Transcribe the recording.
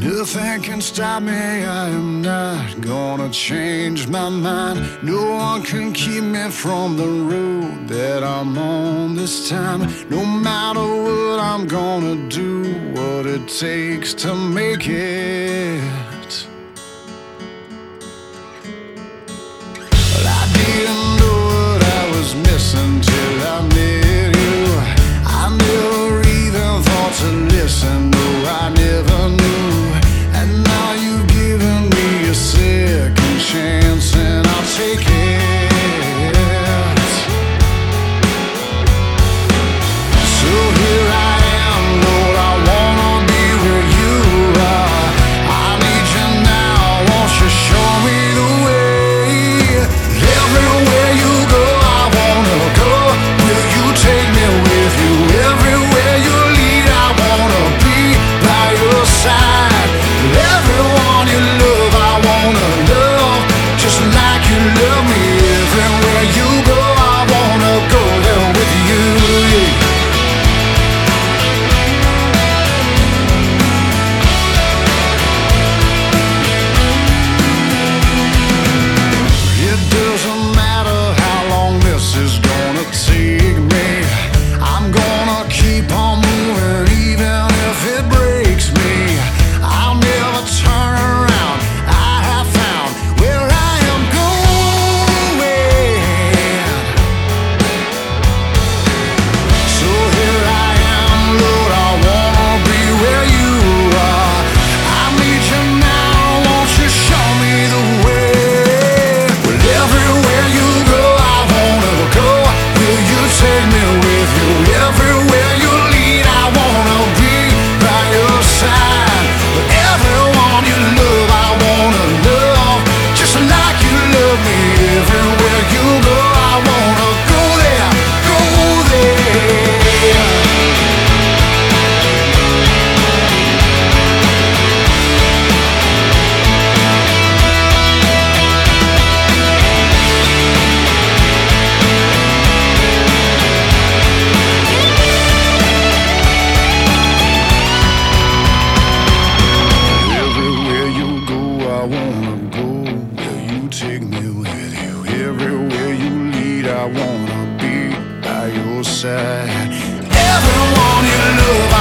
Nothing can stop me, I am not gonna change my mind. No one can keep me from the road that I'm on this time. No matter what, I'm gonna do what it takes to make it. Well, I didn't know what I was missing till I met you. I never even thought to listen, no, I never knew. And now you've given me a second chance, and I'll take it. So here I am, Lord, I wanna be where you are. I need you now, won't you show me the way? Everywhere you go, I wanna go. Will you take me with you? Everywhere you lead, I wanna be by your side. Everyone you love, I wanna love just like you love me. Everywhere you go, I wanna go there with you. It doesn't matter how long this is gonna take me. I'm gonna keep on moving even if it breaks me. I'll never turn around. I have found where I am going. So here I am, Lord, I wanna be where you are. I need you now, won't you show me the way? Well, everywhere you go, I wanna go. Will you take me with you? Everywhere you lead, I wanna be by your side. But everyone you love, I wanna love just like you love me. Everywhere you go, I wanna go there, go there. Everywhere you go, I wanna go. Will you take me with you? Everywhere you lead, I wanna be by your side. Everyone you love,